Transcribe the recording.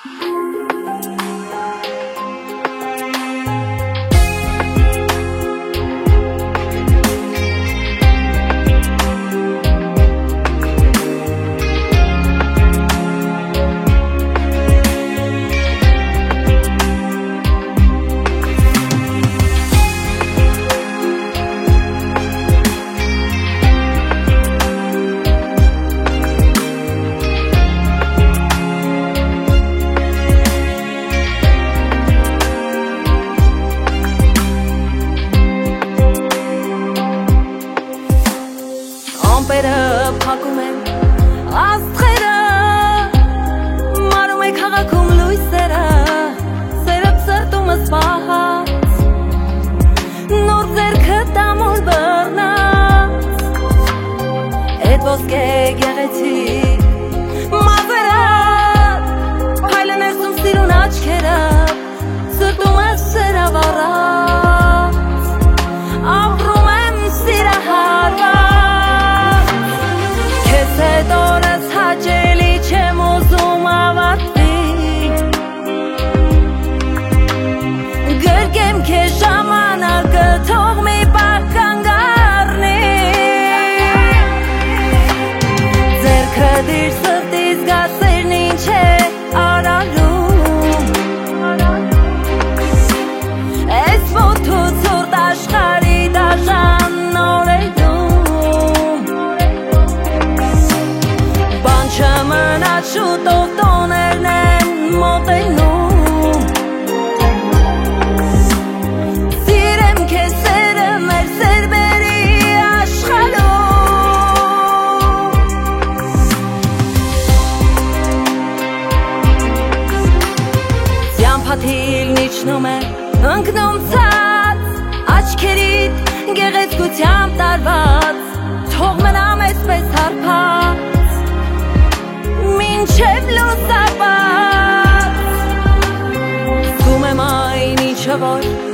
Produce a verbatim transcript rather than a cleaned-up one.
Ամպերը փակում են աստղերը, մարում է քաղաքում լույսերը, սերըբ սրտումս պահած, նոր ձերքը տամուլ բռնած, էդ ոսկե գեղեցիկ մազերը, փայլը ներսում սիրուն աչքերը, սրտումս սերավ առած, ապրում եմ սիրահարված, Այդ օրս հաճելի չեմ ուզում ավարտվի Գրկեմ քեզ ժամանակը թող մի պահ կանգ առնի Ձեռքդ իր սրտի զգացերն ինչ է արարում Էս ոտու ցուրտ աշխարհի դաժան օրերում Չմնաց շուտով տոներն են մոտենում Սիրեմ քեզ սերը մեր սերբերի աշխարհում Ձյամփաթիլն իջնում է ընկնում ցած Աչքերիդ գեղեցկությամբ տարված Թող մնամ այսպես հարբած Մինչև լուսաբաց Զգում եմ այն ինչը որ